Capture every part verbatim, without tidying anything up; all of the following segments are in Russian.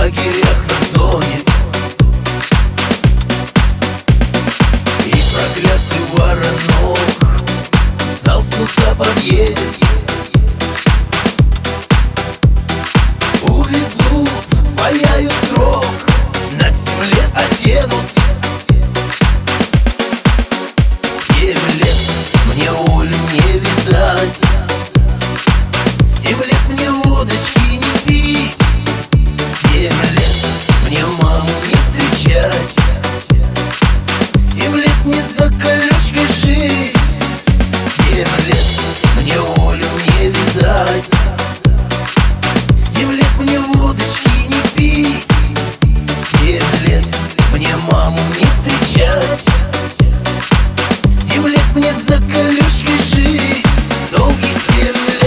лагерях на зоне. И проклятый воронок в зал суда подъедет. Увезут, паяют срок, на семь лет оденут. Семь лет мне Олю не видать, семь лет мне водочки не пить, семь лет мне маму не встречать, семь лет мне за колючкой жить, семь лет мне Олю не видать, семь лет мне водочки не пить, семь лет мне маму не встречать, семь лет мне за колючкой жить, долгие семь лет.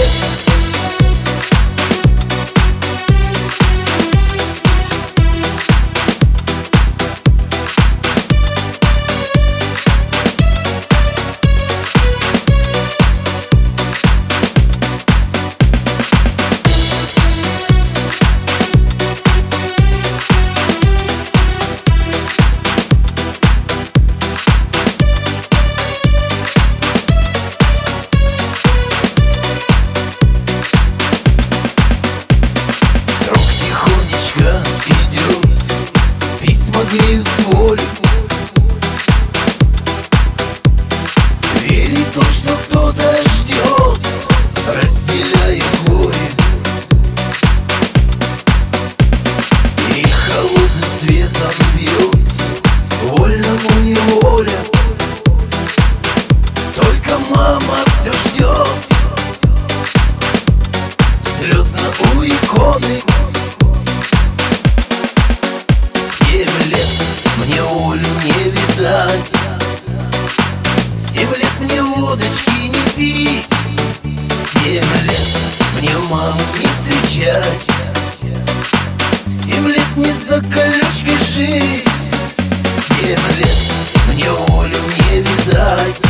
Идет, письма греют с волю. Верит то, что кто-то ждет, разделяет горе. И холодным светом бьет вольному неволя. Только мама все ждет, слезно у иконы. Семь лет мне Олю не видать, семь лет мне водочки не пить, семь лет мне маму не встречать, семь лет мне за колючкой жить, семь лет мне Олю не видать.